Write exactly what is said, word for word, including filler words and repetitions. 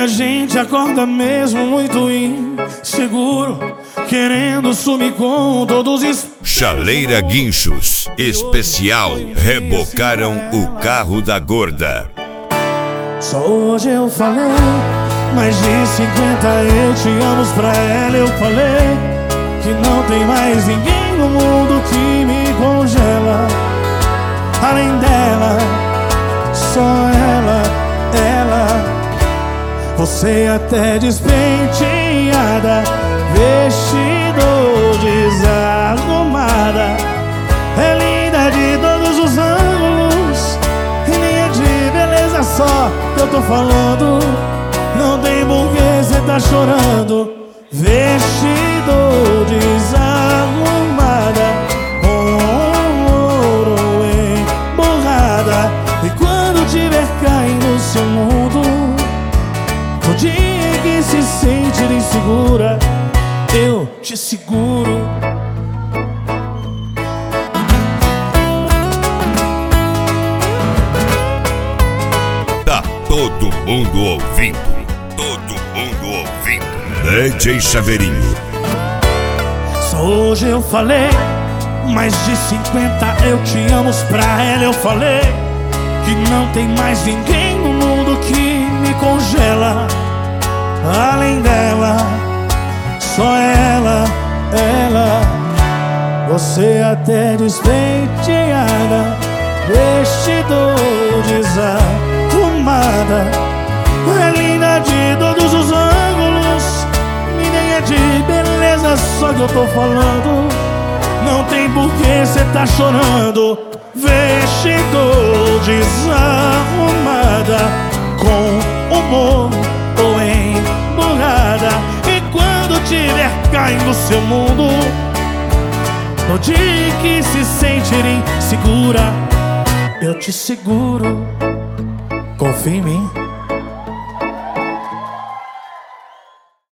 a gente acorda mesmo muito inseguro, querendo sumir com todos os... Chaleira Guinchos Especial rebocaram o carro da gorda. Só hoje eu falei, mais de cinquenta eu te amo pra ela. Eu falei que não tem mais ninguém no mundo que me congela. Além dela, só ela, ela. Você até despenteada, vestido desarrumada, é linda de todos os ângulos, e nem é de beleza só que eu tô falando. Não tem porquê cê tá chorando. Vestido desarrumada, com ouro emborrada, e quando tiver caindo no seu mundo, no dia que se sentir insegura, eu te seguro. Tá todo mundo ouvindo, todo mundo ouvindo. D J Chaveirinho. Só hoje eu falei, mais de cinquenta eu te amo pra ela. Eu falei que não tem mais ninguém no mundo que me congela. Além dela, só ela, ela. Você até despenteada, vestido desarrumada, é linda de todos os ângulos, e nem é de beleza só que eu tô falando. Não tem porquê cê tá chorando. Vestido desarrumada, com humor ou emburrada, e quando tiver caindo no seu mundo, no dia que se sentir insegura, eu te seguro. Confia em mim.